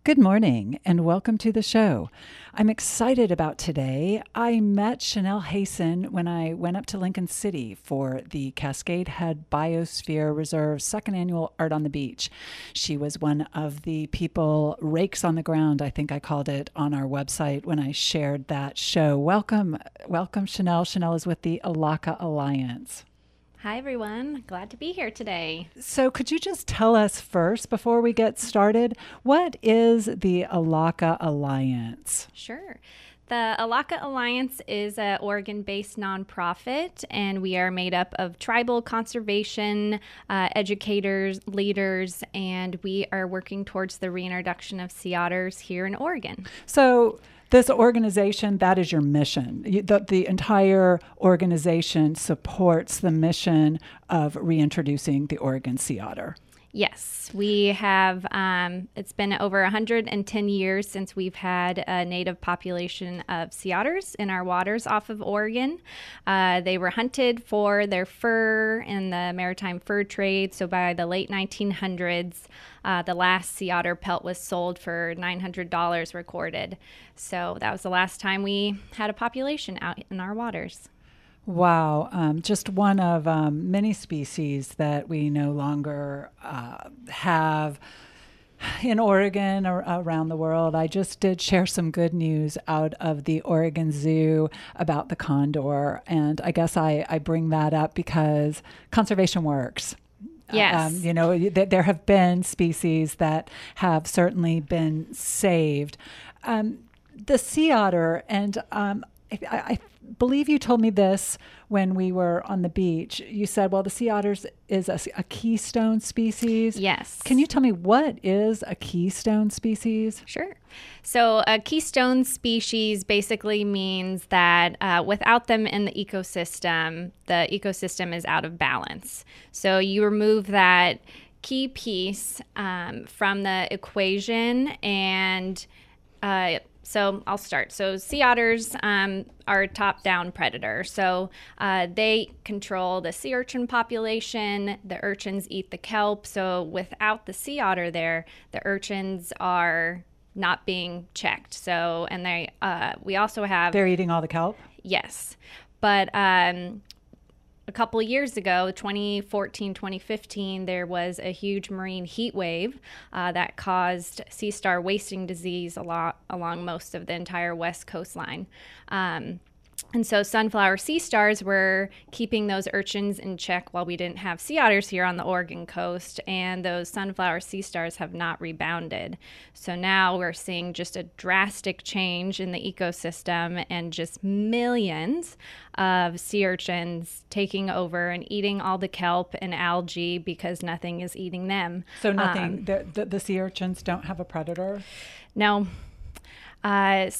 Good morning and welcome to the show. I'm excited about today. I met Chanel Hasten when I went up to Lincoln City for the Cascade Head Biosphere Reserve's second annual Art on the Beach. She was one of the people, rakes on the ground, I think I called it, on our website when I shared that show. Welcome, Chanel. Chanel is with the Alaka Alliance. Hi, everyone. Glad to be here today. So could you just tell us first, before we get started, what is the Alaka Alliance? Sure. The Alaka Alliance is an Oregon-based nonprofit, and we are made up of tribal conservation educators, leaders, and we are working towards the reintroduction of sea otters here in Oregon. So this organization, that is your mission. The entire organization supports the mission of reintroducing the Oregon sea otter. Yes, we have. It's been over 110 years since we've had a native population of sea otters in our waters off of Oregon. They were hunted for their fur in the maritime fur trade. So by the late 1900s, the last sea otter pelt was sold for $900 recorded. So that was the last time we had a population out in our waters. Wow. Just one of many species that we no longer have in Oregon or around the world. I just did share some good news out of the Oregon Zoo about the condor. And I guess I bring that up because conservation works. Yes. There have been species that have certainly been saved. The sea otter, and I believe you told me this when we were on the beach. You said, well, the sea otters is a keystone species. Yes. Can you tell me what is a keystone species? Sure. So a keystone species basically means that without them in the ecosystem is out of balance. So you remove that key piece from the equation and so I'll start. So sea otters are a top-down predator. So they control the sea urchin population. The urchins eat the kelp. So without the sea otter there, the urchins are not being checked. So, and we also have... They're eating all the kelp? Yes. But a couple of years ago, 2014, 2015, there was a huge marine heat wave that caused sea star wasting disease along most of the entire west coastline. And so sunflower sea stars were keeping those urchins in check while we didn't have sea otters here on the Oregon coast, and those sunflower sea stars have not rebounded. So now we're seeing just a drastic change in the ecosystem and just millions of sea urchins taking over and eating all the kelp and algae because nothing is eating them. So nothing, the sea urchins don't have a predator? No. But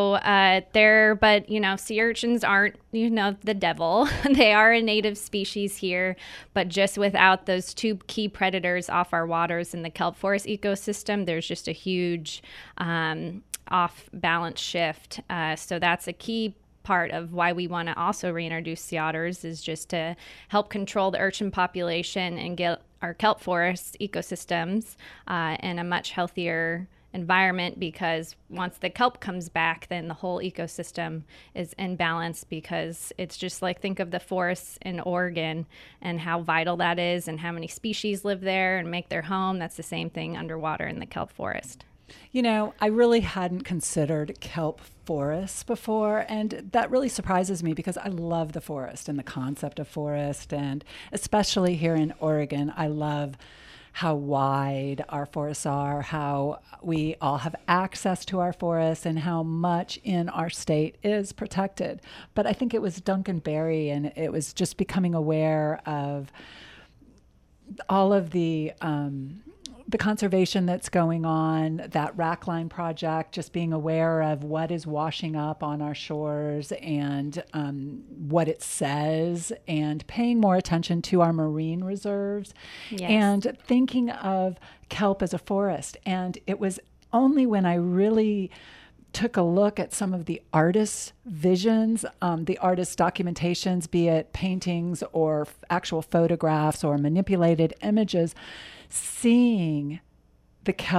sea urchins aren't, the devil. They are a native species here, but just without those two key predators off our waters in the kelp forest ecosystem, there's just a huge off-balance shift. So that's a key part of why we want to also reintroduce sea otters, is just to help control the urchin population and get our kelp forest ecosystems in a much healthier environment, because once the kelp comes back, then the whole ecosystem is in balance, because it's just like, think of the forests in Oregon and how vital that is and how many species live there and make their home. That's the same thing underwater in the kelp forest. I really hadn't considered kelp forests before, and that really surprises me because I love the forest and the concept of forest, and especially here in Oregon, I love how wide our forests are, how we all have access to our forests, and how much in our state is protected. But I think it was Duncan Berry, and it was just becoming aware of all of the conservation that's going on, that Rackline project, just being aware of what is washing up on our shores and what it says, and paying more attention to our marine reserves. Yes. And thinking of kelp as a forest. And it was only when I really took a look at some of the artists' visions, the artists' documentations, be it paintings or actual photographs or manipulated images, seeing the kelp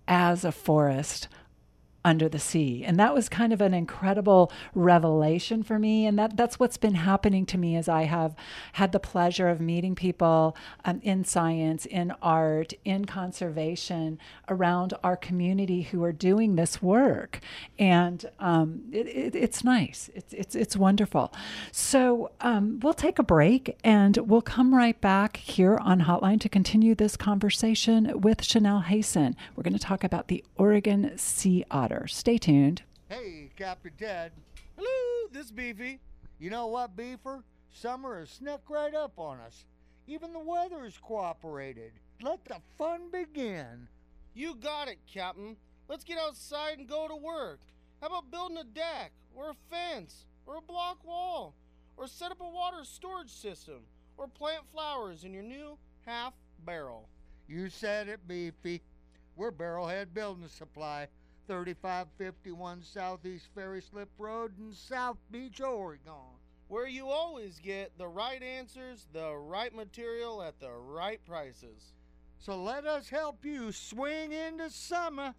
as a forest under the sea. And that was kind of an incredible revelation for me. And that's what's been happening to me as I have had the pleasure of meeting people in science, in art, in conservation around our community who are doing this work. And it's nice. It's wonderful. So we'll take a break and we'll come right back here on Hotline to continue this conversation with Chanel Hayson. We're going to talk about the Oregon sea otter. Stay tuned. Hey, Captain Ted. Hello, this is Beefy. You know what, Beefer? Summer has snuck right up on us. Even the weather has cooperated. Let the fun begin. You got it, Captain. Let's get outside and go to work. How about building a deck, or a fence, or a block wall, or set up a water storage system, or plant flowers in your new half barrel? You said it, Beefy. We're Barrelhead Building Supply, 3551 Southeast Ferry Slip Road in South Beach, Oregon. Where you always get the right answers, the right material at the right prices. So let us help you swing into summer.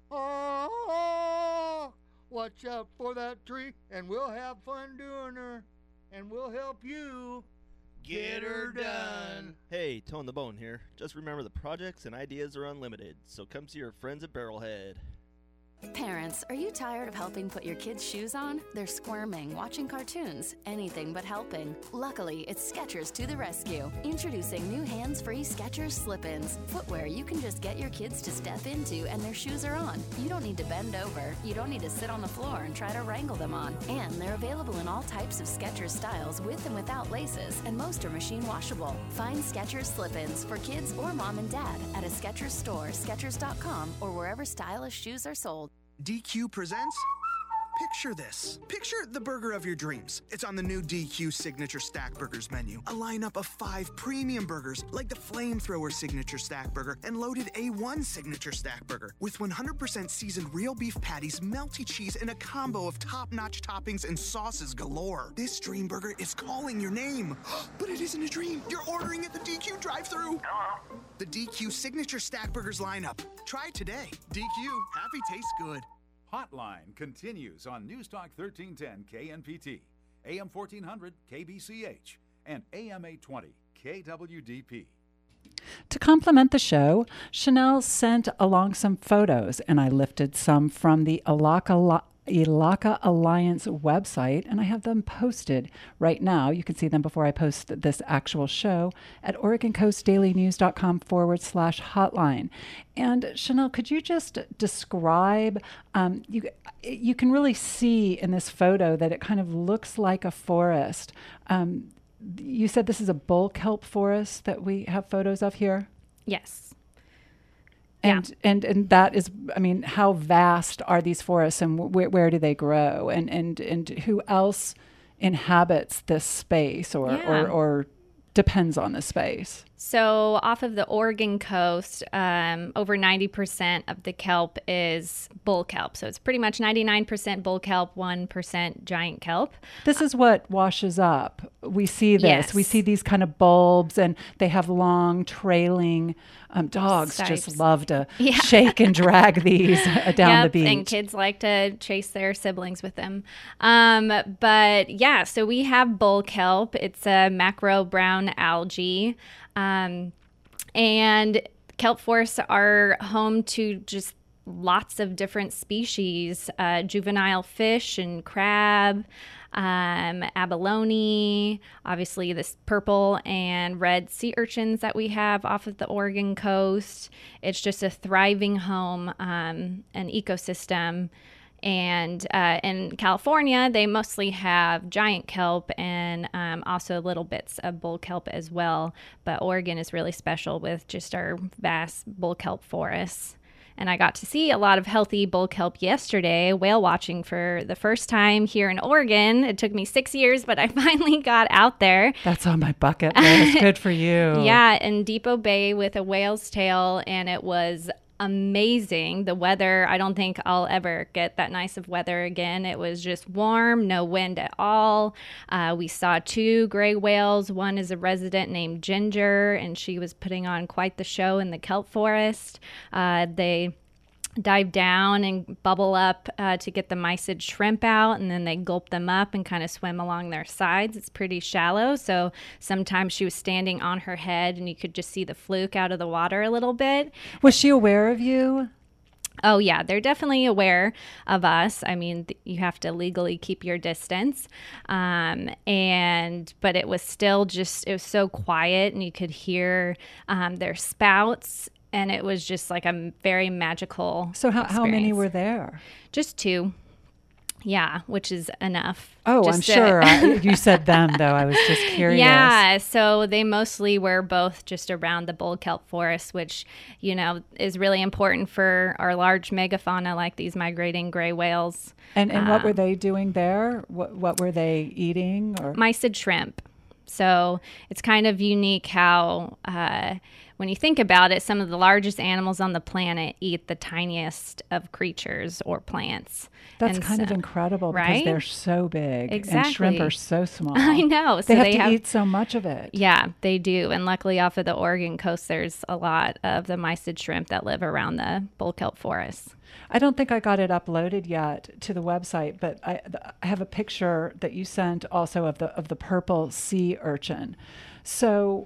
Oh, watch out for that tree, and we'll have fun doing her, and we'll help you get her done. Hey, Tone the Bone here. Just remember the projects and ideas are unlimited, so come see your friends at Barrelhead. Parents, are you tired of helping put your kids' shoes on? They're squirming, watching cartoons, anything but helping. Luckily, it's Skechers to the rescue. Introducing new hands-free Skechers slip-ins. Footwear you can just get your kids to step into and their shoes are on. You don't need to bend over. You don't need to sit on the floor and try to wrangle them on. And they're available in all types of Skechers styles with and without laces, and most are machine washable. Find Skechers slip-ins for kids or mom and dad at a Skechers store, Skechers.com, or wherever stylish shoes are sold. DQ presents Picture This. Picture the burger of your dreams. It's on the new DQ Signature Stack Burgers menu. A lineup of 5 premium burgers like the Flamethrower Signature Stack Burger and Loaded A1 Signature Stack Burger with 100% seasoned real beef patties, melty cheese, and a combo of top-notch toppings and sauces galore. This dream burger is calling your name. But it isn't a dream. You're ordering at the DQ drive-thru. The DQ Signature Stack Burgers lineup. Try it today. DQ. Happy tastes good. Hotline continues on Newstalk 1310 KNPT, AM 1400 KBCH, and AM 820 KWDP. To complement the show, Chanel sent along some photos, and I lifted some from the Elaka Alliance website, and I have them posted right now. You can see them before I post this actual show at OregonCoastDailyNews.com/hotline. And Chanel, could you just describe, you can really see in this photo that it kind of looks like a forest. You said this is a bull kelp forest that we have photos of here? Yes. And that is, I mean, how vast are these forests, and where do they grow, and who else inhabits this space or depends on this space? So off of the Oregon coast, over 90% of the kelp is bull kelp. So it's pretty much 99% bull kelp, 1% giant kelp. This is what washes up. We see this. Yes. We see these kind of bulbs, and they have long trailing dogs. Stripes. Just love to shake and drag these down the beach. And kids like to chase their siblings with them. But yeah, so we have bull kelp. It's a macro brown algae. And kelp forests are home to just lots of different species, juvenile fish and crab, abalone, obviously this purple and red sea urchins that we have off of the Oregon coast. It's just a thriving home, an ecosystem. And in California, they mostly have giant kelp and also little bits of bull kelp as well. But Oregon is really special with just our vast bull kelp forests. And I got to see a lot of healthy bull kelp yesterday, whale watching for the first time here in Oregon. It took me 6 years, but I finally got out there. That's on my bucket list. Good for you. Yeah, in Depot Bay with a whale's tail, and it was amazing. The weather, I don't think I'll ever get that nice of weather again. It was just warm, no wind at all. We saw 2 gray whales. One is a resident named Ginger, and she was putting on quite the show in the kelp forest. They dive down and bubble up to get the mysid shrimp out, and then they gulp them up and kind of swim along their sides. It's pretty shallow, so sometimes she was standing on her head and you could just see the fluke out of the water a little bit. Was she aware of you? Oh, yeah, they're definitely aware of us. I mean, you have to legally keep your distance. But it was still it was so quiet, and you could hear their spouts, and it was just like a very magical So how many experience. were there? Just 2. Yeah, which is enough. Oh, Just I'm to- sure. You said them, though. I was just curious. Yeah, so they mostly were both just around the bull kelp forest, which, is really important for our large megafauna like these migrating gray whales. And what were they doing there? What were they eating? Or Mysid shrimp. So it's kind of unique how, when you think about it, some of the largest animals on the planet eat the tiniest of creatures or plants. That's And kind of so- incredible because right? they're so big. Exactly. And shrimp are so small. I know. So They have to eat so much of it. Yeah, they do. And luckily off of the Oregon coast, there's a lot of the mysid shrimp that live around the bull kelp forests. I don't think I got it uploaded yet to the website, but I have a picture that you sent also of the purple sea urchin. So,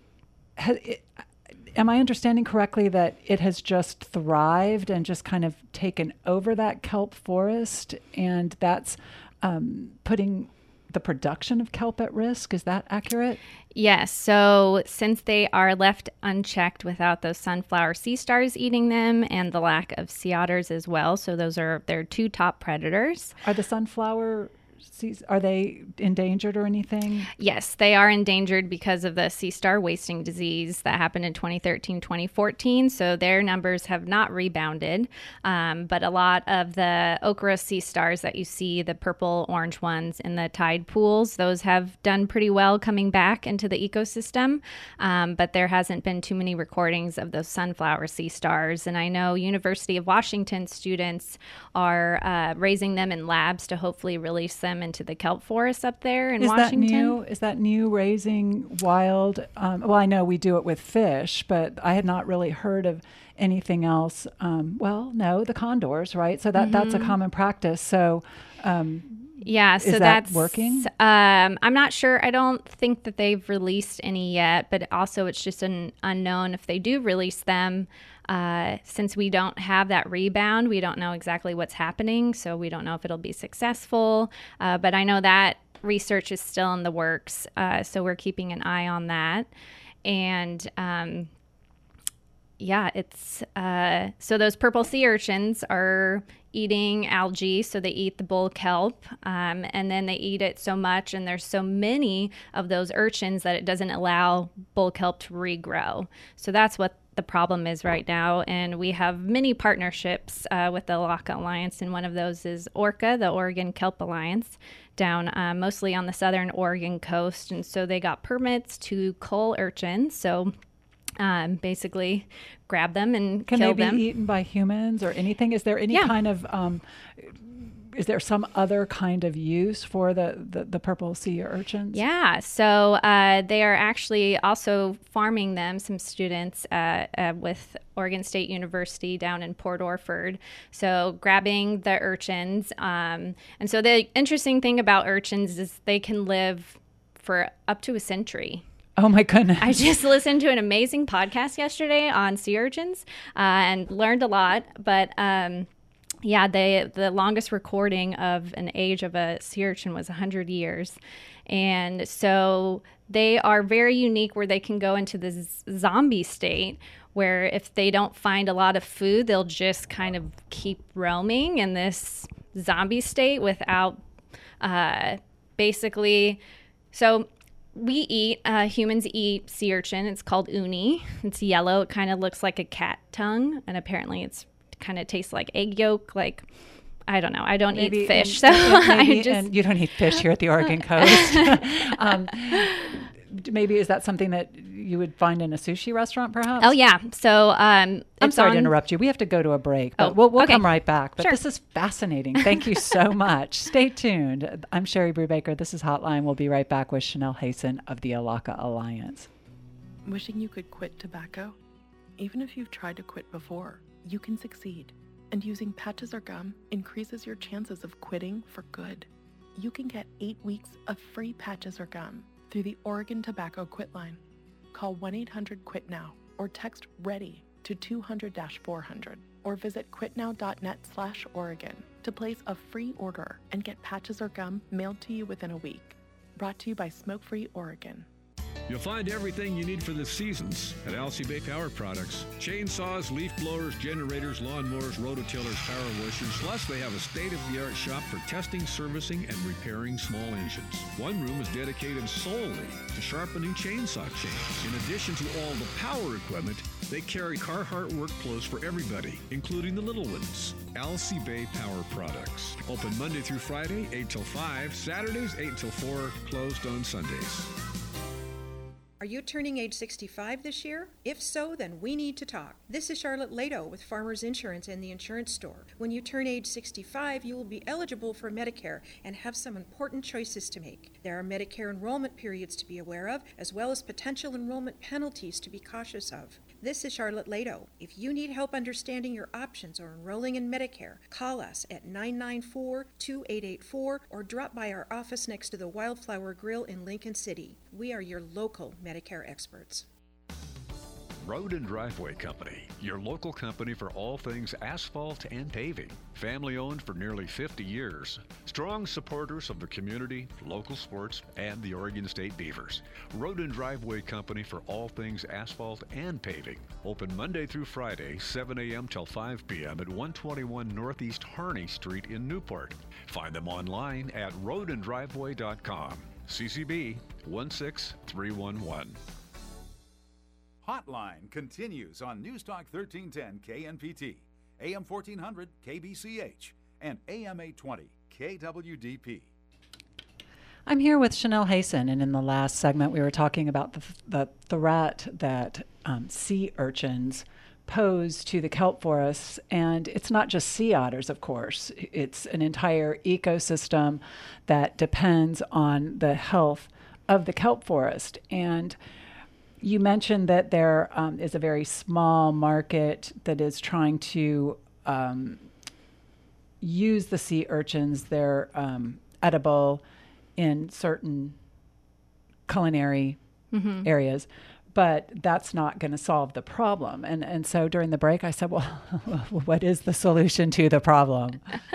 am I understanding correctly that it has just thrived and just kind of taken over that kelp forest, and that's putting the production of kelp at risk? Is that accurate? Yes. So since they are left unchecked without those sunflower sea stars eating them and the lack of sea otters as well, so those are their 2 top predators. Are the sunflower seas, are they endangered or anything? Yes, they are endangered because of the sea star wasting disease that happened in 2013, 2014. So their numbers have not rebounded. But a lot of the ochre sea stars that you see, the purple orange ones in the tide pools, those have done pretty well coming back into the ecosystem. But there hasn't been too many recordings of those sunflower sea stars. And I know University of Washington students are raising them in labs to hopefully release them into the kelp forest up there in Washington. Is that new, raising wild? Well, I know we do it with fish, but I had not really heard of anything else. Well, no, the condors, right? So that's a common practice. So yeah, so is that that's working? I'm not sure. I don't think that they've released any yet, but also it's just an unknown if they do release them. Since we don't have that rebound, we don't know exactly what's happening, so we don't know if it'll be successful. But I know that research is still in the works, so we're keeping an eye on that. And it's so those purple sea urchins are eating algae, so they eat the bull kelp, and then they eat it so much, and there's so many of those urchins that it doesn't allow bull kelp to regrow. So that's what the problem is right now, and we have many partnerships with the Alaka Alliance, and one of those is ORCA, the Oregon Kelp Alliance, down mostly on the southern Oregon coast, and so they got permits to cull urchins, so basically grab them and Can kill they be them. eaten by humans or anything? Is there any kind of is there some other kind of use for the purple sea urchins? Yeah, so they are actually also farming them, some students with Oregon State University down in Port Orford. So grabbing the urchins. And so the interesting thing about urchins is they can live for up to a century. Oh my goodness. I just listened to an amazing podcast yesterday on sea urchins and learned a lot, but the longest recording of an age of a sea urchin was 100 years. And so they are very unique where they can go into this zombie state where if they don't find a lot of food, they'll just kind of keep roaming in this zombie state without so humans eat sea urchin. It's called uni. It's yellow. It kind of looks like a cat tongue, and apparently it's kind of tastes like egg yolk. Like, I don't know. I don't eat fish, and you don't eat fish here at the Oregon coast. Maybe is that something that you would find in a sushi restaurant, perhaps? Oh yeah. So I'm sorry to interrupt you. We have to go to a break, but we'll okay. come right back. But Sure. This is fascinating. Thank you so much. Stay tuned. I'm Sherry Brubaker. This is Hotline. We'll be right back with Chanel Hasten of the Alaka Alliance. Wishing you could quit tobacco? Even if you've tried to quit before, you can succeed. and using patches or gum increases your chances of quitting for good. You can get 8 weeks of free patches or gum through the Oregon Tobacco Quit line. Call 1-800-QUIT-NOW or text READY to 200-400 or visit quitnow.net/Oregon to place a free order and get patches or gum mailed to you within a week. Brought to you by Smoke Free Oregon. You'll find everything you need for the seasons at Alcy Bay Power Products. Chainsaws, leaf blowers, generators, lawnmowers, rototillers, power washers. Plus, they have a state-of-the-art shop for testing, servicing, and repairing small engines. One room is dedicated solely to sharpening chainsaw chains. In addition to all the power equipment, they carry Carhartt work clothes for everybody, including the little ones. Alcy Bay Power Products. Open Monday through Friday, 8 till 5. Saturdays, 8 till 4. Closed on Sundays. Are you turning age 65 this year? If so, then we need to talk. This is Charlotte Lato with Farmers Insurance and the Insurance Store. When you turn age 65, you will be eligible for Medicare and have some important choices to make. There are Medicare enrollment periods to be aware of, as well as potential enrollment penalties to be cautious of. This is Charlotte Lato. If you need help understanding your options or enrolling in Medicare, call us at 994-2884 or drop by our office next to the Wildflower Grill in Lincoln City. We are your local Medicare experts. Road and Driveway Company, your local company for all things asphalt and paving. Family owned for nearly 50 years. Strong supporters of the community, local sports, and the Oregon State Beavers. Road and Driveway Company for all things asphalt and paving. Open Monday through Friday, 7 a.m. till 5 p.m. at 121 Northeast Harney Street in Newport. Find them online at roadanddriveway.com. CCB 16311. Hotline continues on Newstalk 1310 KNPT, AM 1400 KBCH, and AM 820 KWDP. I'm here with Chanel Hayson, and in the last segment we were talking about the threat that sea urchins pose to the kelp forests. And it's not just sea otters, of course. It's an entire ecosystem that depends on the health of the kelp forest. And you mentioned that there is a very small market that is trying to use the sea urchins. They're edible in certain culinary areas, but that's not going to solve the problem. And so during the break, I said, well, what is the solution to the problem?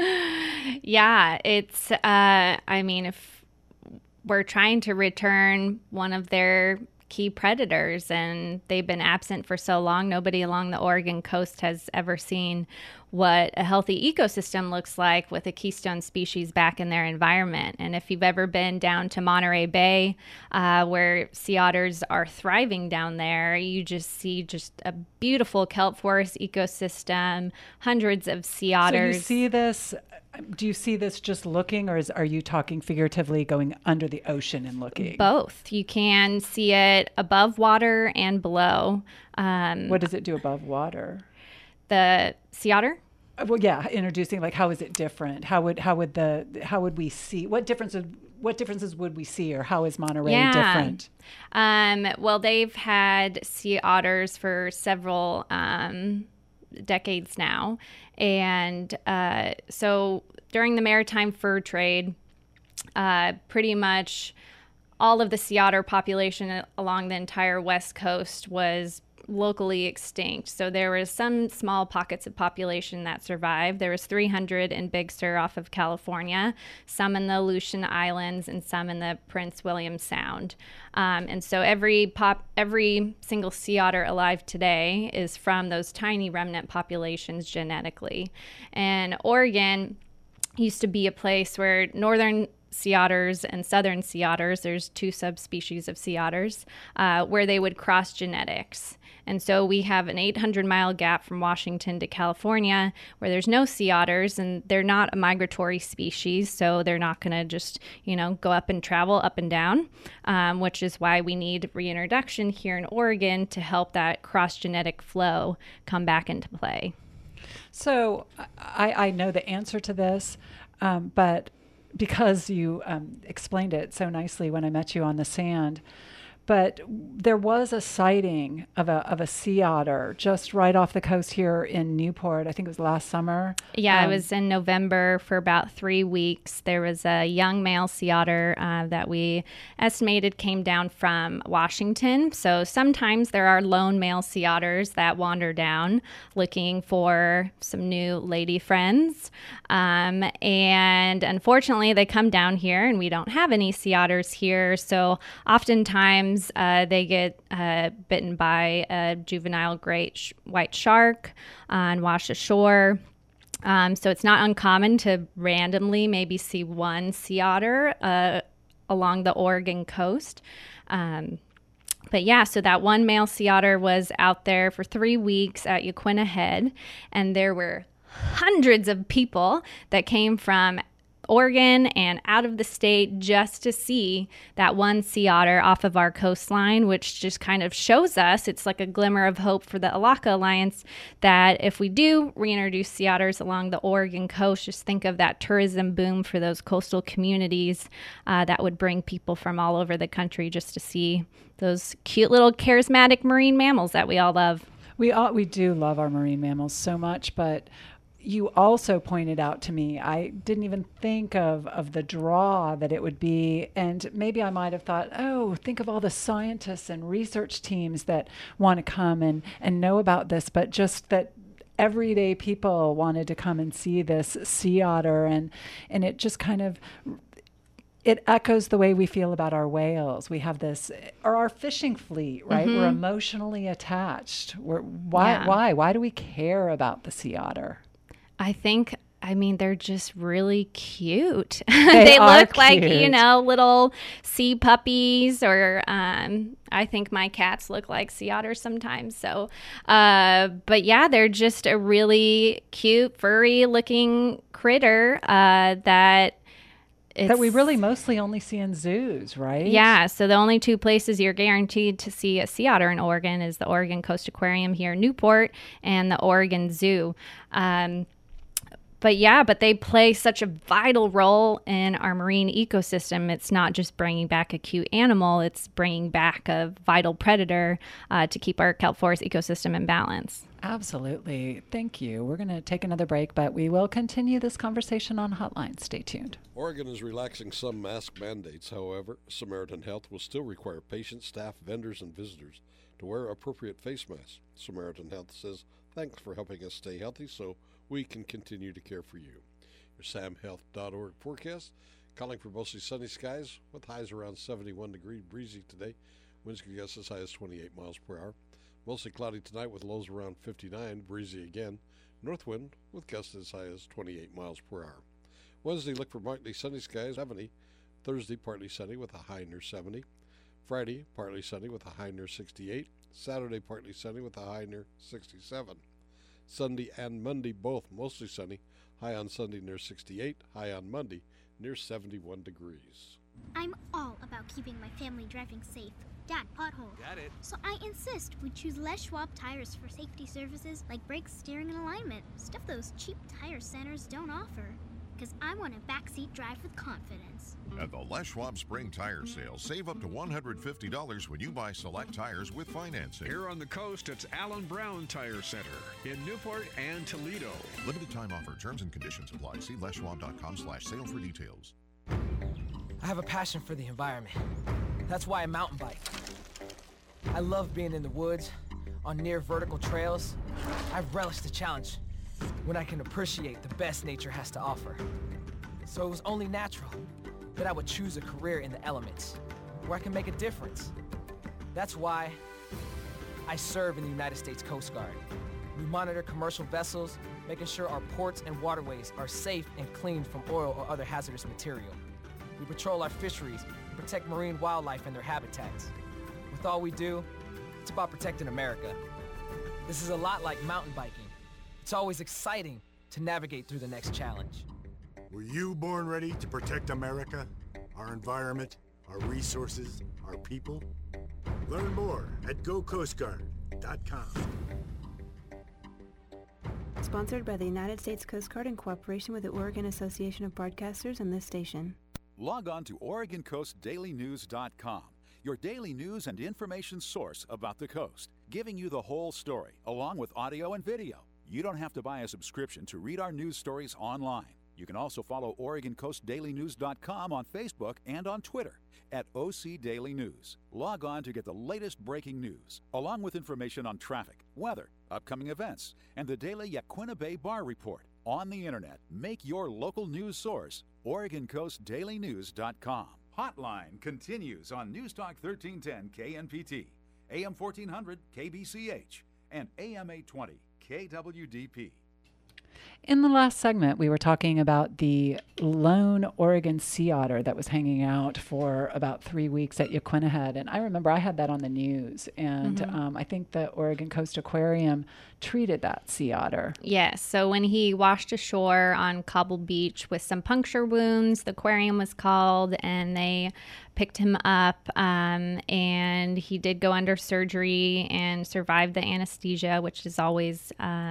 Yeah, it's, I mean, if we're trying to return one of their key predators and they've been absent for so long, nobody along the Oregon coast has ever seen what a healthy ecosystem looks like with a keystone species back in their environment. And if you've ever been down to Monterey Bay, where sea otters are thriving down there, you just see just a beautiful kelp forest ecosystem, hundreds of sea otters. So you see this, do you see this just looking, or are you talking figuratively going under the ocean and looking? Both. You can see it above water and below. What does it do above water? The sea otter? Well, yeah, introducing, like, how is it different? How would we see, what differences would we see, or how is Monterey different? Well, they've had sea otters for several decades now. And so during the maritime fur trade, pretty much all of the sea otter population along the entire West Coast was locally extinct. So there was some small pockets of population that survived. There was 300 in Big Sur off of California, some in the Aleutian Islands, and some in the Prince William Sound. And so every single sea otter alive today is from those tiny remnant populations genetically. And Oregon used to be a place where northern sea otters and southern sea otters, there's two subspecies of sea otters, where they would cross genetics. And so we have an 800-mile gap from Washington to California where there's no sea otters, and they're not a migratory species, so they're not going to just, go up and travel up and down, which is why we need reintroduction here in Oregon to help that cross-genetic flow come back into play. So I know the answer to this, but because you explained it so nicely when I met you on the sand, but there was a sighting of a sea otter just right off the coast here in Newport. I think it was last summer. Yeah, it was in November for about 3 weeks. There was a young male sea otter that we estimated came down from Washington. So sometimes there are lone male sea otters that wander down looking for some new lady friends. And unfortunately, they come down here and we don't have any sea otters here. So oftentimes they get bitten by a juvenile great white shark and wash ashore. So it's not uncommon to randomly maybe see one sea otter along the Oregon coast. But yeah, so that one male sea otter was out there for 3 weeks at Yaquina Head, and there were hundreds of people that came from Oregon and out of the state just to see that one sea otter off of our coastline, which just kind of shows us, it's like a glimmer of hope for the Alaka Alliance, that if we do reintroduce sea otters along the Oregon coast, just think of that tourism boom for those coastal communities that would bring people from all over the country just to see those cute little charismatic marine mammals that we all love. We do love our marine mammals so much, but you also pointed out to me, I didn't even think of the draw that it would be. And maybe I might have thought, oh, think of all the scientists and research teams that want to come and know about this, but just that everyday people wanted to come and see this sea otter. And it just kind of, it echoes the way we feel about our whales. We have this, or our fishing fleet, right? We're emotionally attached. Why do we care about the sea otter? I mean, they're just really cute. They look like, little sea puppies, or I think my cats look like sea otters sometimes. So, but yeah, they're just a really cute, furry looking critter that we really mostly only see in zoos, right? Yeah, so the only 2 places you're guaranteed to see a sea otter in Oregon is the Oregon Coast Aquarium here in Newport and the Oregon Zoo. But they play such a vital role in our marine ecosystem. It's not just bringing back a cute animal, it's bringing back a vital predator to keep our kelp forest ecosystem in balance. Absolutely. Thank you. We're going to take another break, but we will continue this conversation on Hotline. Stay tuned. Oregon is relaxing some mask mandates. However, Samaritan Health will still require patients, staff, vendors, and visitors to wear appropriate face masks. Samaritan Health says, thanks for helping us stay healthy so we can continue to care for you. Your samhealth.org forecast, calling for mostly sunny skies with highs around 71 degrees, breezy today. Winds can gust as high as 28 miles per hour. Mostly cloudy tonight with lows around 59, breezy again. North wind with gusts as high as 28 miles per hour. Wednesday, look for partly sunny skies, 70. Thursday, partly sunny with a high near 70. Friday, partly sunny with a high near 68. Saturday, partly sunny with a high near 67. Sunday and Monday, both mostly sunny. High on Sunday near 68. High on Monday near 71 degrees. I'm all about keeping my family driving safe. Dad, pothole. Got it. So I insist we choose Les Schwab tires for safety services like brakes, steering, and alignment. Stuff those cheap tire centers don't offer. Because I want a backseat drive with confidence. At the Les Schwab Spring Tire Sale, save up to $150 when you buy select tires with financing. Here on the coast, it's Allen Brown Tire Center in Newport and Toledo. Limited time offer. Terms and conditions apply. See leschwab.com/sale for details. I have a passion for the environment. That's why I mountain bike. I love being in the woods, on near vertical trails. I relish the challenge when I can appreciate the best nature has to offer. So it was only natural that I would choose a career in the elements, where I can make a difference. That's why I serve in the United States Coast Guard. We monitor commercial vessels, making sure our ports and waterways are safe and clean from oil or other hazardous material. We patrol our fisheries and protect marine wildlife and their habitats. With all we do, it's about protecting America. This is a lot like mountain biking. It's always exciting to navigate through the next challenge. Were you born ready to protect America, our environment, our resources, our people? Learn more at gocoastguard.com. Sponsored by the United States Coast Guard in cooperation with the Oregon Association of Broadcasters and this station. Log on to OregonCoastDailyNews.com. your daily news and information source about the coast, giving you the whole story, along with audio and video. You don't have to buy a subscription to read our news stories online. You can also follow OregonCoastDailyNews.com on Facebook and on Twitter at OC Daily News. Log on to get the latest breaking news, along with information on traffic, weather, upcoming events, and the daily Yaquina Bay Bar Report. On the internet, make your local news source OregonCoastDailyNews.com. Hotline continues on News Talk 1310 KNPT, AM 1400 KBCH, and AM 820 KWDP. In the last segment, we were talking about the lone Oregon sea otter that was hanging out for about 3 weeks at Yaquina Head. And I remember I had that on the news. And I think the Oregon Coast Aquarium treated that sea otter. Yes. So when he washed ashore on Cobble Beach with some puncture wounds, the aquarium was called and they picked him up. And he did go under surgery and survived the anesthesia, which is always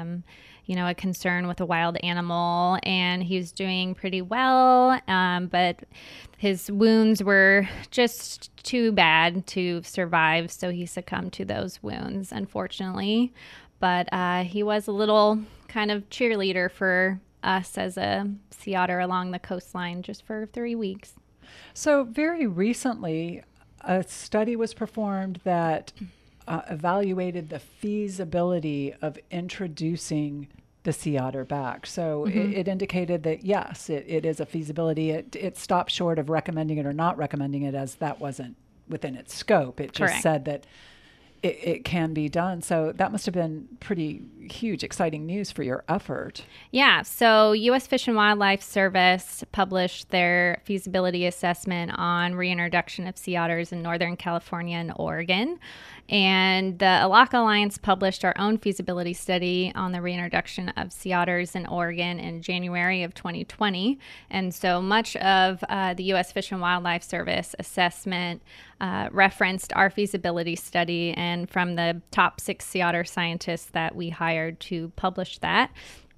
a concern with a wild animal, and he was doing pretty well, but his wounds were just too bad to survive, so he succumbed to those wounds, unfortunately. But he was a little kind of cheerleader for us as a sea otter along the coastline just for 3 weeks. So very recently, a study was performed that evaluated the feasibility of introducing the sea otter back. So it indicated that, yes, it is a feasibility. It stopped short of recommending it or not recommending it, as that wasn't within its scope. It just said that it can be done. So that must have been pretty huge, exciting news for your effort. Yeah. So U.S. Fish and Wildlife Service published their feasibility assessment on reintroduction of sea otters in Northern California and Oregon. And the Alaka Alliance published our own feasibility study on the reintroduction of sea otters in Oregon in January of 2020. And so much of the U.S. Fish and Wildlife Service assessment referenced our feasibility study, and from the top 6 sea otter scientists that we hired to publish that.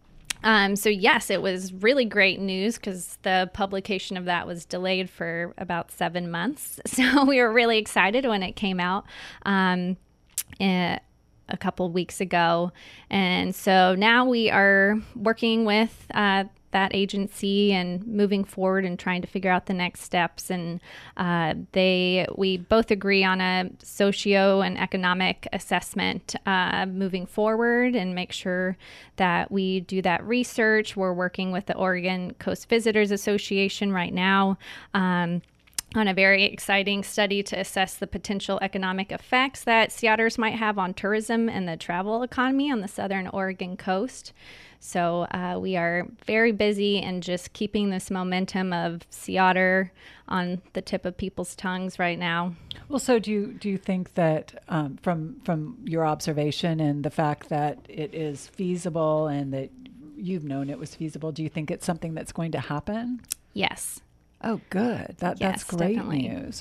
So yes, it was really great news because the publication of that was delayed for about 7 months. So we were really excited when it came out a couple weeks ago. And so now we are working with that agency and moving forward and trying to figure out the next steps. And we both agree on a socio and economic assessment moving forward and make sure that we do that research. We're working with the Oregon Coast Visitors Association right now on a very exciting study to assess the potential economic effects that sea otters might have on tourism and the travel economy on the southern Oregon coast. So we are very busy and just keeping this momentum of sea otter on the tip of people's tongues right now. Well, so do you think that from your observation and the fact that it is feasible and that you've known it was feasible, do you think it's something that's going to happen? Yes. Oh, good. That's great definitely. News.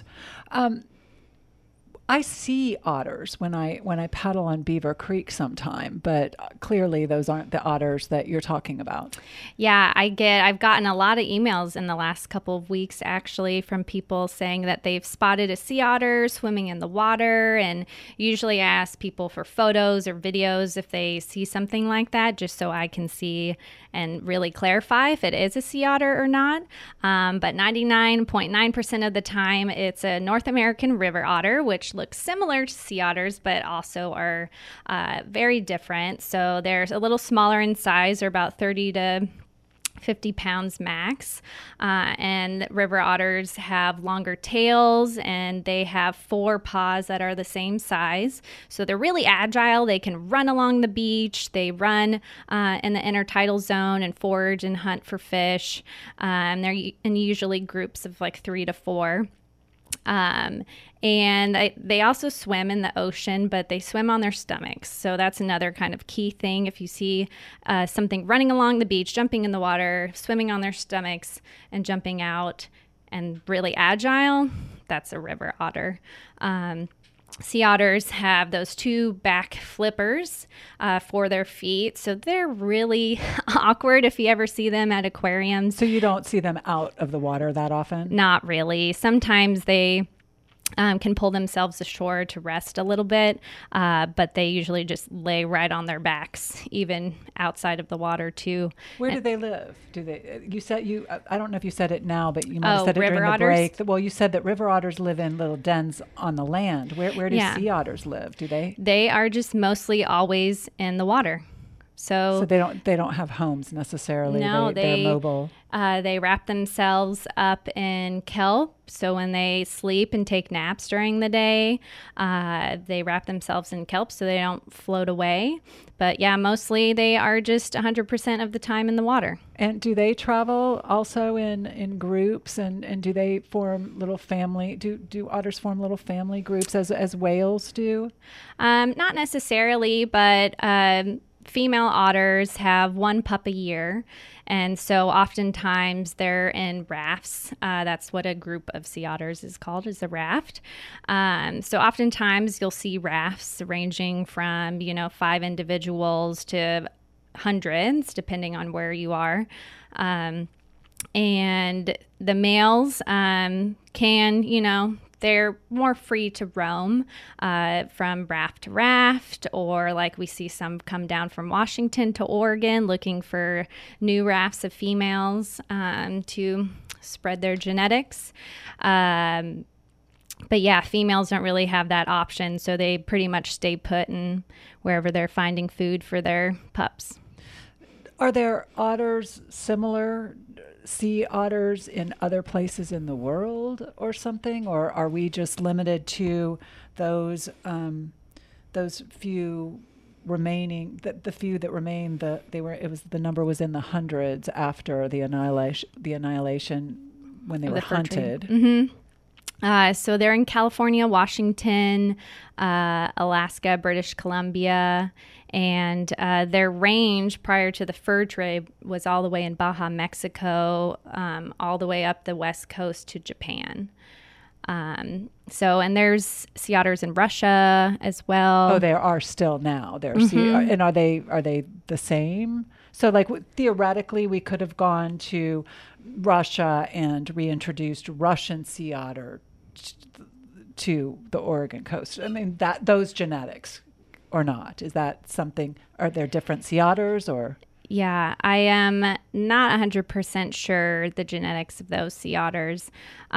I see otters when I paddle on Beaver Creek sometime, but clearly those aren't the otters that you're talking about. Yeah, I've gotten a lot of emails in the last couple of weeks actually from people saying that they've spotted a sea otter swimming in the water, and usually I ask people for photos or videos if they see something like that, just so I can see and really clarify if it is a sea otter or not. But 99.9% of the time it's a North American river otter, which looks similar to sea otters, but also are very different. So they're a little smaller in size, or about 30 to 50 pounds max. And river otters have longer tails, and they have 4 paws that are the same size. So they're really agile. They can run along the beach. They run in the intertidal zone and forage and hunt for fish. They're in usually groups of like 3 to 4. And they also swim in the ocean, but they swim on their stomachs. So that's another kind of key thing. If you see something running along the beach, jumping in the water, swimming on their stomachs and jumping out and really agile, that's a river otter. Sea otters have those 2 back flippers for their feet. So they're really awkward if you ever see them at aquariums. So you don't see them out of the water that often? Not really. Sometimes they can pull themselves ashore to rest a little bit, but they usually just lay right on their backs, even outside of the water too. Where do they live? Do they? You said I don't know if you said it now, but you might have said it during otters? the break. Well, you said that river otters live in little dens on the land. Where do sea otters live? Do they? They are just mostly always in the water. So they don't have homes necessarily. No, they're mobile. They wrap themselves up in kelp. So when they sleep and take naps during the day, they wrap themselves in kelp so they don't float away. But yeah, mostly they are just 100% of the time in the water. And do they travel also in groups? And do they form little family? Do otters form little family groups as whales do? Not necessarily, but female otters have one pup a year, and so oftentimes they're in rafts. That's what a group of sea otters is called, is a raft. So oftentimes you'll see rafts ranging from 5 individuals to hundreds, depending on where you are. And the males can, they're more free to roam from raft to raft, or like we see some come down from Washington to Oregon looking for new rafts of females to spread their genetics. But yeah, females don't really have that option, so they pretty much stay put in wherever they're finding food for their pups. Are there otters similar sea otters in other places in the world or something, or are we just limited to those few remaining, the few that remain? The number was in the hundreds after the annihilation when they were hunted. Mm-hmm. So they're in California, Washington, Alaska, British Columbia, and their range prior to the fur trade was all the way in Baja, Mexico, all the way up the west coast to Japan. And there's sea otters in Russia as well. Oh, there are still now. And are they the same? So like theoretically, we could have gone to Russia and reintroduced Russian sea otter to the Oregon coast. I mean, those genetics or not? Is that something? Are there different sea otters or? Yeah, I am not 100% sure the genetics of those sea otters.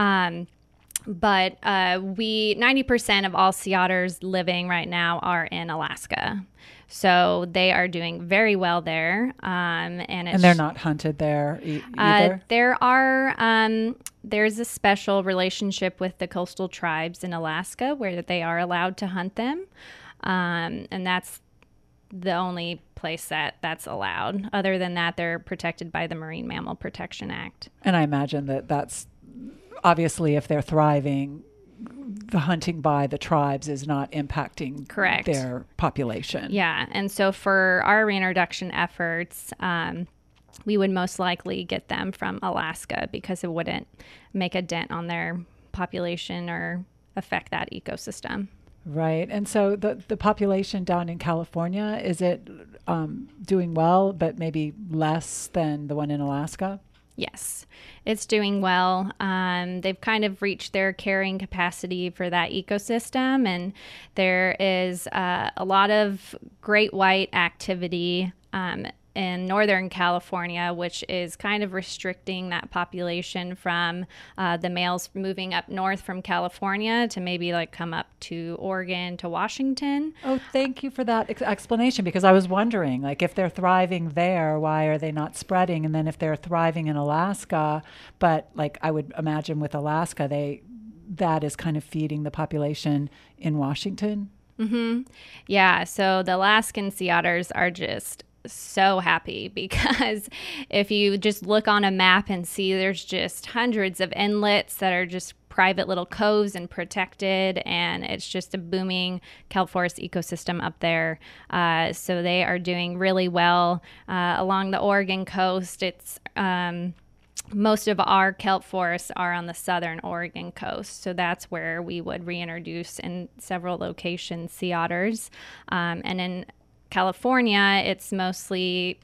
But 90% of all sea otters living right now are in Alaska. So they are doing very well there. And they're not hunted there either? There's a special relationship with the coastal tribes in Alaska where they are allowed to hunt them. And that's the only place that's allowed. Other than that, they're protected by the Marine Mammal Protection Act. And I imagine that's obviously if they're thriving, the hunting by the tribes is not impacting their population. Yeah. And so for our reintroduction efforts, we would most likely get them from Alaska because it wouldn't make a dent on their population or affect that ecosystem. Right. And so the population down in California, is it doing well, but maybe less than the one in Alaska? Yes, it's doing well. They've kind of reached their carrying capacity for that ecosystem, and there is a lot of great white activity in Northern California, which is kind of restricting that population from the males moving up north from California to maybe like come up to Oregon to Washington. Oh, thank you for that explanation, because I was wondering, like, if they're thriving there, why are they not spreading? And then if they're thriving in Alaska, but like I would imagine with Alaska, that is kind of feeding the population in Washington. Mm-hmm. Yeah, so the Alaskan sea otters are just so happy because if you just look on a map and see there's just hundreds of inlets that are just private little coves and protected, and it's just a booming kelp forest ecosystem up there. So they are doing really well along the Oregon coast. It's most of our kelp forests are on the southern Oregon coast, so that's where we would reintroduce in several locations sea otters, and in California, it's mostly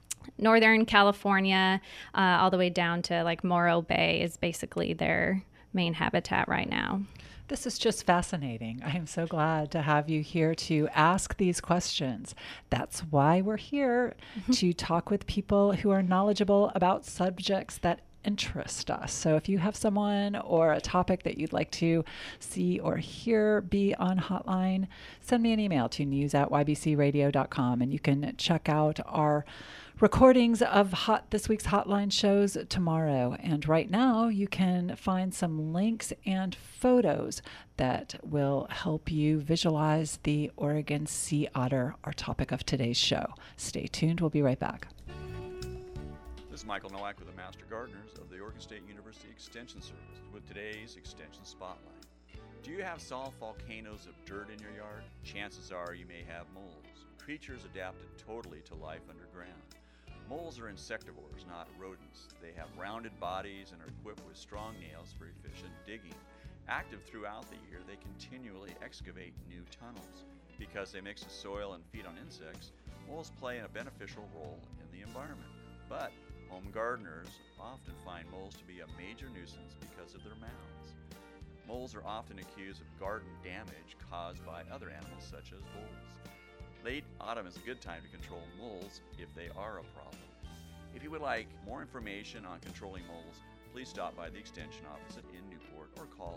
Northern California, all the way down to like Morro Bay is basically their main habitat right now. This is just fascinating. I am so glad to have you here to ask these questions. That's why we're here, to talk with people who are knowledgeable about subjects that interest us. So if you have someone or a topic that you'd like to see or hear be on Hotline, send me an email to news@ybcradio.com, and you can check out our recordings of this week's Hotline shows tomorrow. And right now you can find some links and photos that will help you visualize the Oregon sea otter, our topic of today's show. Stay tuned. We'll be right back. This is Michael Nowak with the Master Gardeners of the Oregon State University Extension Service with today's Extension Spotlight. Do you have soft volcanoes of dirt in your yard? Chances are you may have moles, creatures adapted totally to life underground. Moles are insectivores, not rodents. They have rounded bodies and are equipped with strong nails for efficient digging. Active throughout the year, they continually excavate new tunnels. Because they mix the soil and feed on insects, moles play a beneficial role in the environment. But home gardeners often find moles to be a major nuisance because of their mounds. Moles are often accused of garden damage caused by other animals such as voles. Late autumn is a good time to control moles if they are a problem. If you would like more information on controlling moles, please stop by the Extension office in Newport or call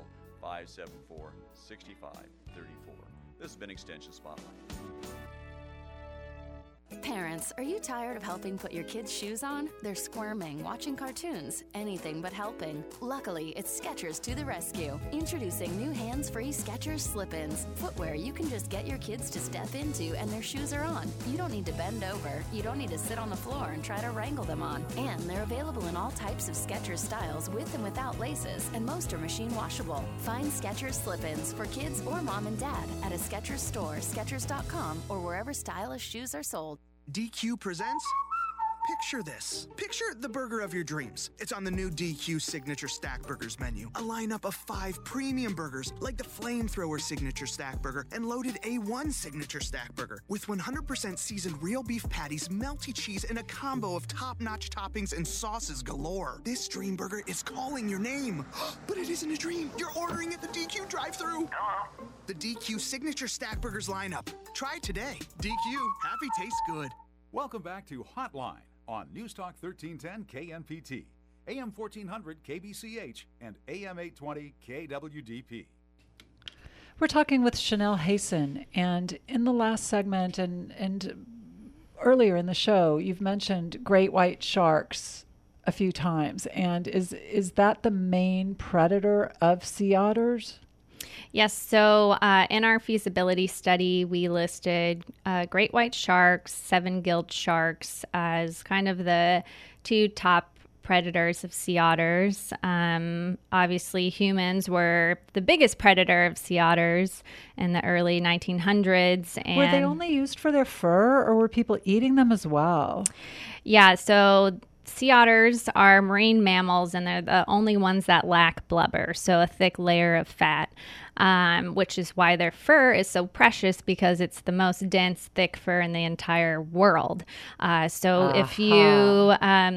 574-6534. This has been Extension Spotlight. Parents, are you tired of helping put your kids' shoes on? They're squirming, watching cartoons, anything but helping. Luckily, it's Skechers to the rescue. Introducing new hands-free Skechers Slip-ins. Footwear you can just get your kids to step into and their shoes are on. You don't need to bend over. You don't need to sit on the floor and try to wrangle them on. And they're available in all types of Skechers styles with and without laces, and most are machine washable. Find Skechers Slip-ins for kids or mom and dad at a Skechers store, Skechers.com, or wherever stylish shoes are sold. DQ presents Picture This. Picture the burger of your dreams. It's on the new DQ Signature Stack Burgers menu. A lineup of 5 premium burgers like the Flamethrower Signature Stack Burger and Loaded A1 Signature Stack Burger with 100% seasoned real beef patties, melty cheese, and a combo of top-notch toppings and sauces galore. This dream burger is calling your name. But it isn't a dream. You're ordering at the DQ drive-thru. The DQ Signature Stack Burgers lineup. Try it today. DQ. Happy tastes good. Welcome back to Hotline on News Talk 1310 KNPT, AM 1400 KBCH, and AM 820 KWDP. We're talking with Chanel Hayson, and in the last segment and earlier in the show, you've mentioned great white sharks a few times. And is that the main predator of sea otters? Yes, so in our feasibility study, we listed great white sharks, seven-gilled sharks as kind of the 2 top predators of sea otters. Obviously, humans were the biggest predator of sea otters in the early 1900s. And were they only used for their fur, or were people eating them as well? Yeah, so sea otters are marine mammals, and they're the only ones that lack blubber, so a thick layer of fat, which is why their fur is so precious, because it's the most dense, thick fur in the entire world. If you...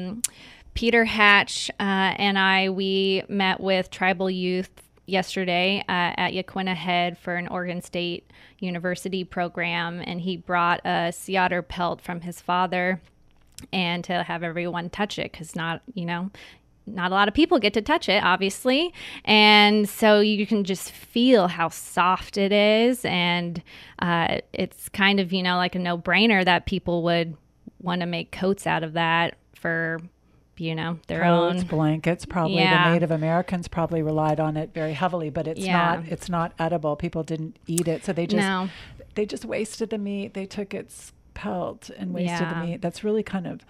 Peter Hatch and we met with tribal youth yesterday at Yaquina Head for an Oregon State University program, and he brought a sea otter pelt from his father, and to have everyone touch it, because not a lot of people get to touch it, obviously. And so you can just feel how soft it is. And it's kind of, like a no-brainer that people would want to make coats out of that for, their coats, own blankets. Probably the Native Americans probably relied on it very heavily, but it's not edible. People didn't eat it. So they just wasted the meat. They took its pelt and wasted the meat. That's really kind of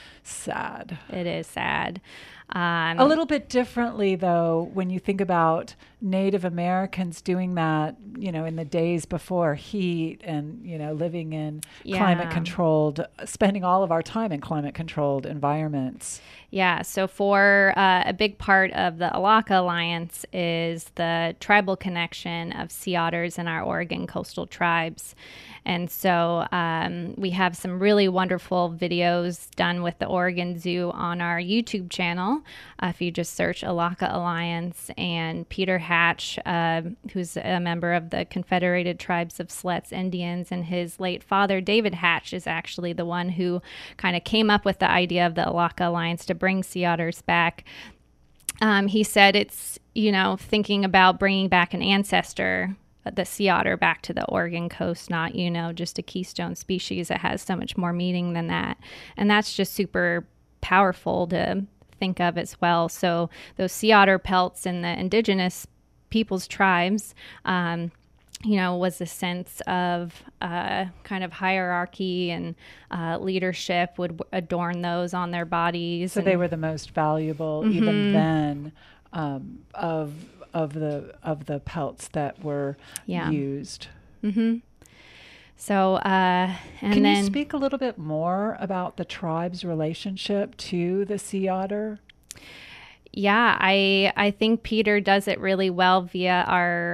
sad. It is sad. A little bit differently, though, when you think about Native Americans doing that, in the days before heat and, living in climate-controlled, spending all of our time in climate-controlled environments. Yeah, so for a big part of the Alaka Alliance is the tribal connection of sea otters in our Oregon coastal tribes. And so we have some really wonderful videos done with the Oregon Zoo on our YouTube channel. If you just search Alaka Alliance, and Peter Hatch, who's a member of the Confederated Tribes of Siletz Indians, and his late father, David Hatch, is actually the one who kind of came up with the idea of the Alaka Alliance to bring sea otters back. He said it's, thinking about bringing back an ancestor, the sea otter, back to the Oregon coast, not, just a keystone species that has so much more meaning than that. And that's just super powerful to think of as well. So those sea otter pelts in the indigenous people's tribes, was a sense of kind of hierarchy and leadership would adorn those on their bodies. So they were the most valuable, even then, of the pelts that were used. Mm-hmm. So, can you speak a little bit more about the tribe's relationship to the sea otter? Yeah, I think Peter does it really well via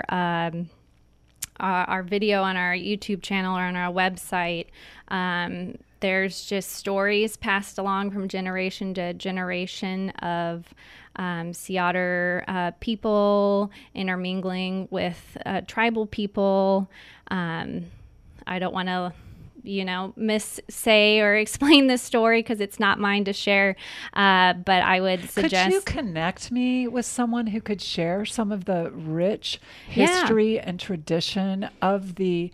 our video on our YouTube channel or on our website. There's just stories passed along from generation to generation of sea otter people intermingling with tribal people. I don't want to missay or explain this story because it's not mine to share, but I would suggest... Could you connect me with someone who could share some of the rich history and tradition of the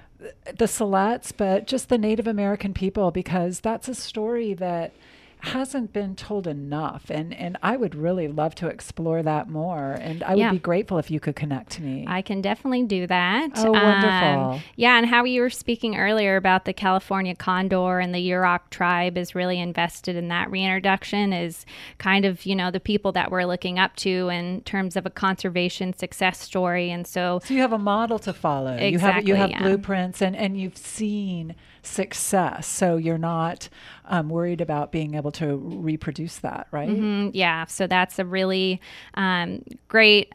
Siletz, but just the Native American people, because that's a story that hasn't been told enough, and I would really love to explore that more, and I would be grateful if you could connect me. I can definitely do that. Oh, wonderful. And how you were speaking earlier about the California condor and the Yurok tribe is really invested in that reintroduction, is kind of, the people that we're looking up to in terms of a conservation success story. And so you have a model to follow. Exactly, you have blueprints, and you've seen success, so you're not worried about being able to reproduce that, right? Mm-hmm. Yeah, so that's a really great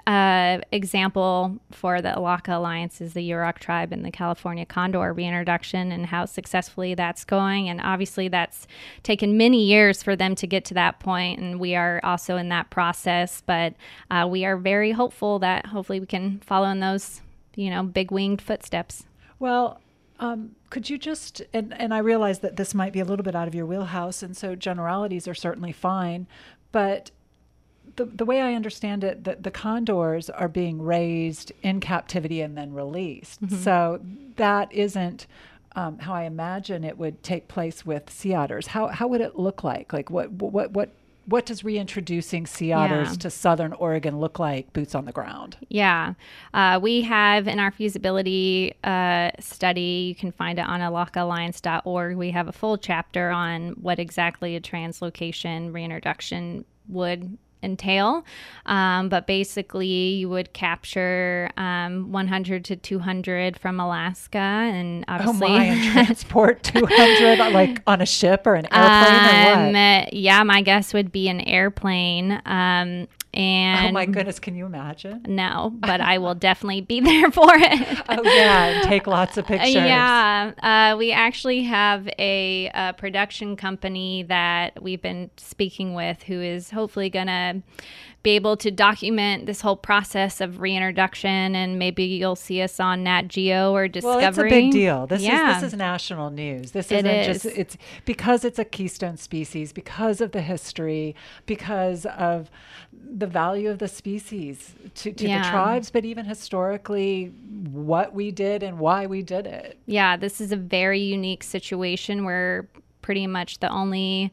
example for the Alaka Alliance, is the Yurok tribe and the California condor reintroduction, and how successfully that's going. And obviously that's taken many years for them to get to that point, and we are also in that process, but we are very hopeful that hopefully we can follow in those, big winged footsteps. Well, could you just, and I realize that this might be a little bit out of your wheelhouse, and so generalities are certainly fine, but the way I understand it, the condors are being raised in captivity and then released. Mm-hmm. So that isn't how I imagine it would take place with sea otters. How would it look like? Like what does reintroducing sea otters to Southern Oregon look like, boots on the ground? Yeah. We have in our feasibility study, you can find it on alakaalliance.org. We have a full chapter on what exactly a translocation reintroduction would entail. But basically you would capture 100 to 200 from Alaska, and obviously and transport 200 like on a ship or an airplane or what? Yeah, my guess would be an airplane. And oh my goodness, can you imagine? No, but I will definitely be there for it. Oh yeah, and take lots of pictures. Yeah, we actually have a production company that we've been speaking with, who is hopefully going to be able to document this whole process of reintroduction, and maybe you'll see us on Nat Geo or Discovery. Well, it's a big deal. This is national news. This isn't just, it's because it's a keystone species, because of the history, because of the value of the species to the tribes, but even historically what we did and why we did it. Yeah, this is a very unique situation where pretty much the only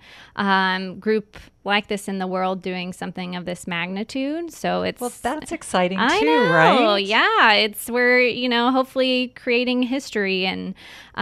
group like this in the world doing something of this magnitude. So it's... Well, that's exciting too, I know, right? Yeah, we're, hopefully creating history, and...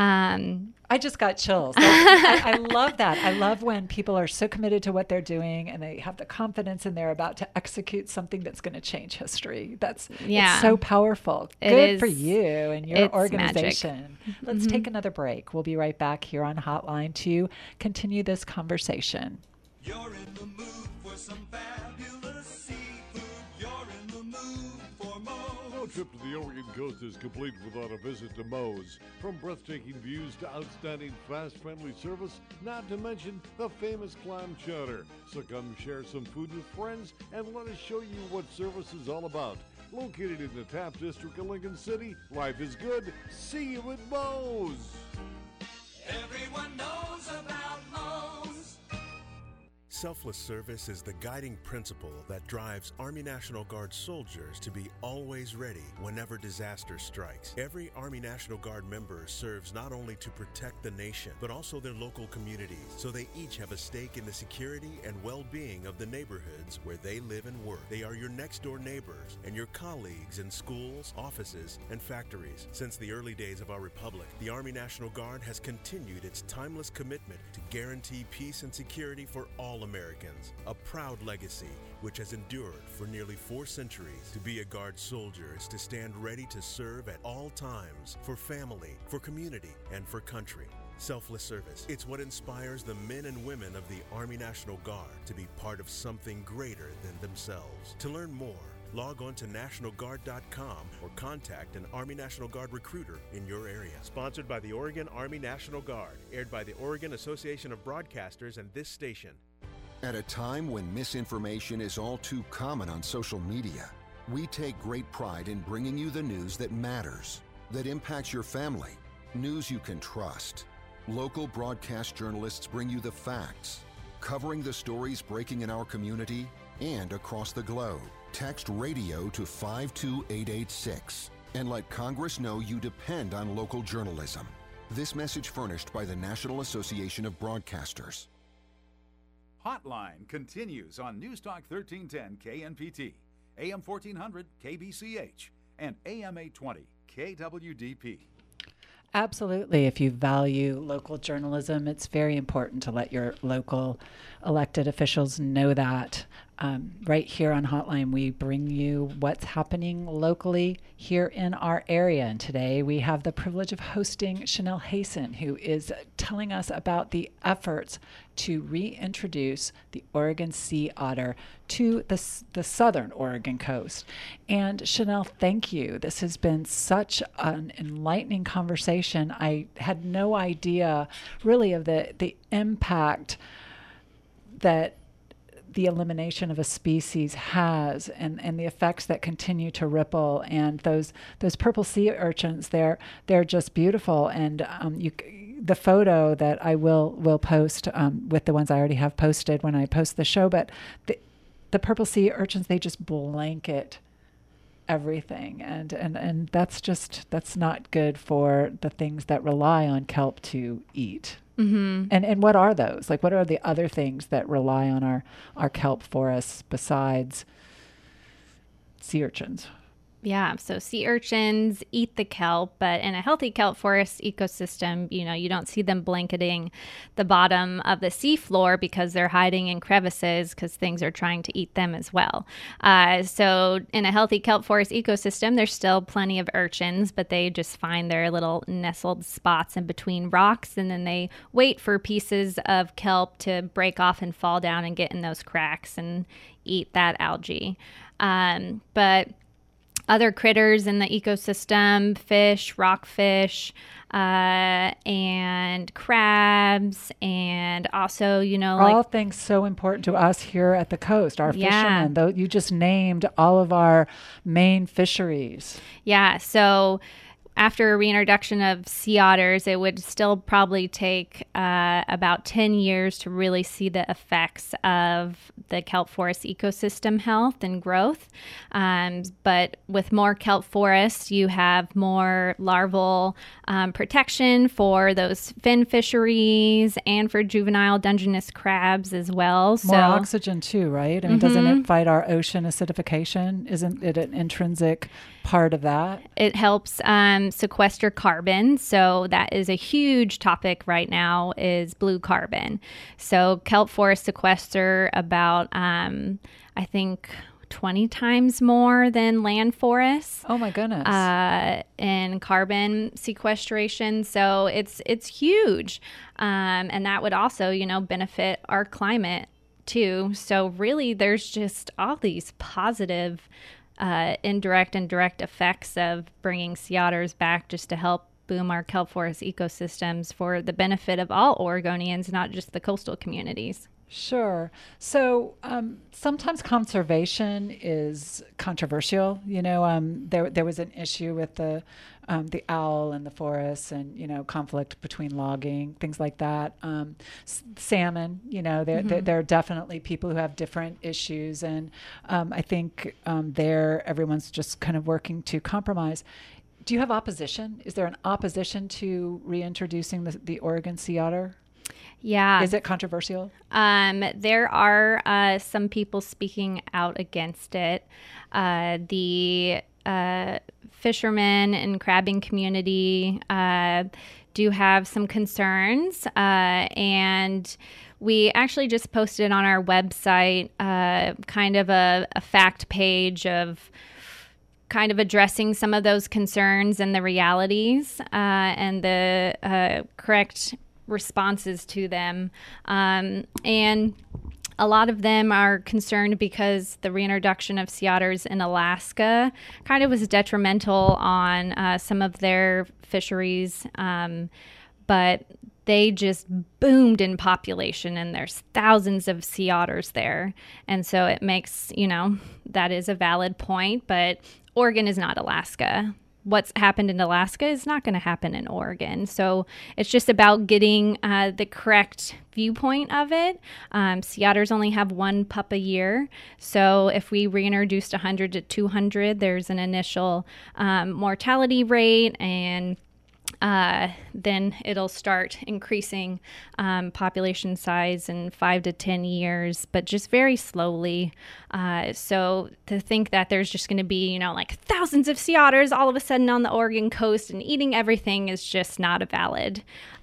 I just got chills. I love that. I love when people are so committed to what they're doing and they have the confidence and they're about to execute something that's going to change history. It's so powerful. Good for you and your organization. Magic. Let's take another break. We'll be right back here on Hotline to continue this conversation. You're in the mood for some fabulous seafood. You're in the mood for more trip to the Oregon coast is complete without a visit to Moe's. From breathtaking views to outstanding fast, friendly service, not to mention the famous clam chowder. So come share some food with friends and let us show you what service is all about. Located in the Taft District of Lincoln City, life is good. See you at Moe's. Everyone knows about Moe's. Selfless service is the guiding principle that drives Army National Guard soldiers to be always ready whenever disaster strikes. Every Army National Guard member serves not only to protect the nation, but also their local communities, so they each have a stake in the security and well-being of the neighborhoods where they live and work. They are your next-door neighbors and your colleagues in schools, offices, and factories. Since the early days of our republic, the Army National Guard has continued its timeless commitment to guarantee peace and security for all Americans, a proud legacy which has endured for nearly 4 centuries. To be a Guard soldier is to stand ready to serve at all times for family, for community, and for country. Selfless service, it's what inspires the men and women of the Army National Guard to be part of something greater than themselves. To learn more, log on to NationalGuard.com or contact an Army National Guard recruiter in your area. Sponsored by the Oregon Army National Guard, aired by the Oregon Association of Broadcasters and this station. At a time when misinformation is all too common on social media, we take great pride in bringing you the news that matters, that impacts your family, news you can trust. Local broadcast journalists bring you the facts, covering the stories breaking in our community and across the globe. Text radio to 52886 and let Congress know you depend on local journalism. This message furnished by the National Association of Broadcasters. Hotline continues on Newstalk 1310 KNPT, AM 1400 KBCH, and AM 820 KWDP. Absolutely. If you value local journalism, it's very important to let your local elected officials know that. Right here on Hotline, we bring you what's happening locally here in our area. And today we have the privilege of hosting Chanel Hayson, who is telling us about the efforts to reintroduce the Oregon sea otter to the southern Oregon coast. And Chanel, thank you. This has been such an enlightening conversation. I had no idea really of the impact that the elimination of a species has and the effects that continue to ripple. And those purple sea urchins, they're just beautiful. And the photo that I will post with the ones I already have posted when I post the show, but the purple sea urchins, they just blanket everything. And that's not good for the things that rely on kelp to eat. Mm-hmm. And what are those? Like, what are the other things that rely on our kelp forests besides sea urchins? Yeah, so sea urchins eat the kelp, but in a healthy kelp forest ecosystem, you don't see them blanketing the bottom of the seafloor because they're hiding in crevices because things are trying to eat them as well. So in a healthy kelp forest ecosystem, there's still plenty of urchins, but they just find their little nestled spots in between rocks, and then they wait for pieces of kelp to break off and fall down and get in those cracks and eat that algae. But other critters in the ecosystem, fish, rockfish, and crabs, and also, all things so important to us here at the coast, our fishermen. Though you just named all of our main fisheries. Yeah, so after a reintroduction of sea otters, it would still probably take about 10 years to really see the effects of the kelp forest ecosystem health and growth. But with more kelp forests, you have more larval protection for those fin fisheries and for juvenile Dungeness crabs as well. More oxygen too, right? I mean, doesn't it fight our ocean acidification? Isn't it an intrinsic part of that? It helps sequester carbon. So that is a huge topic right now, is blue carbon. So kelp forests sequester about, I think, 20 times more than land forests. Oh my goodness. In carbon sequestration. So it's huge. And that would also, benefit our climate too. So really there's just all these positive indirect and direct effects of bringing sea otters back just to help boom our kelp forest ecosystems for the benefit of all Oregonians, not just the coastal communities. Sure. So sometimes conservation is controversial. There was an issue with the owl in the forests, and conflict between logging, things like that. Salmon. There are definitely people who have different issues, and I think everyone's just kind of working to compromise. Do you have opposition? Is there an opposition to reintroducing the Oregon sea otter? Yeah. Is it controversial? There are some people speaking out against it. The fishermen and crabbing community do have some concerns, and we actually just posted on our website kind of a fact page of kind of addressing some of those concerns and the realities and the correct responses to them. And a lot of them are concerned because the reintroduction of sea otters in Alaska kind of was detrimental on some of their fisheries, but they just boomed in population, and there's thousands of sea otters there. And so it makes, that is a valid point, but Oregon is not Alaska. What's happened in Alaska is not going to happen in Oregon. So it's just about getting the correct viewpoint of it. Sea otters only have one pup a year. So if we reintroduced 100 to 200, there's an initial mortality rate, and then it'll start increasing population size in 5 to 10 years, but just very slowly. So to think that there's just going to be, like thousands of sea otters all of a sudden on the Oregon coast and eating everything is just not a valid,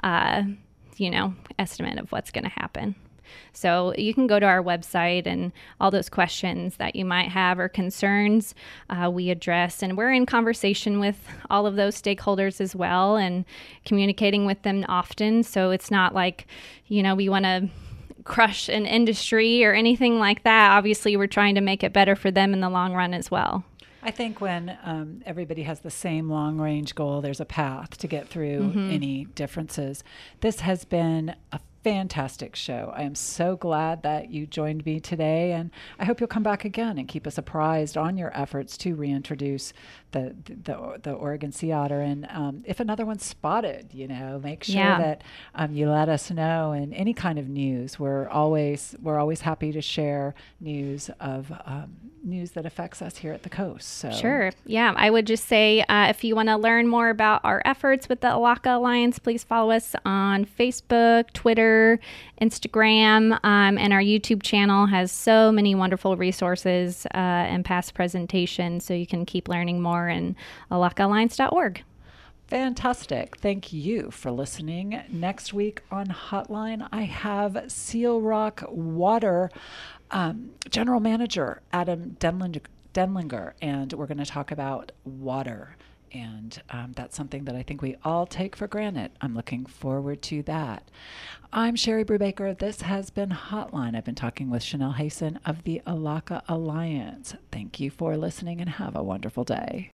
estimate of what's going to happen. So you can go to our website, and all those questions that you might have or concerns we address. And we're in conversation with all of those stakeholders as well, and communicating with them often. So it's not like, we want to crush an industry or anything like that. Obviously, we're trying to make it better for them in the long run as well. I think when everybody has the same long-range goal, there's a path to get through any differences. This has been a fantastic show. I am so glad that you joined me today, and I hope you'll come back again and keep us apprised on your efforts to reintroduce the Oregon sea otter. And if another one's spotted, make sure that you let us know. And any kind of news, we're always happy to share news of news that affects us here at the coast. So sure, yeah. I would just say if you want to learn more about our efforts with the Alaka Alliance, please follow us on Facebook, Twitter, Instagram, and our YouTube channel has so many wonderful resources and past presentations, so you can keep learning more in alakaalliance.org. Fantastic. Thank you for listening. Next week on Hotline, I have Seal Rock Water General Manager Adam Denlinger, and we're going to talk about water. And that's something that I think we all take for granted. I'm looking forward to that. I'm Sherry Brubaker. This has been Hotline. I've been talking with Chanel Hasten of the Alaka Alliance. Thank you for listening, and have a wonderful day.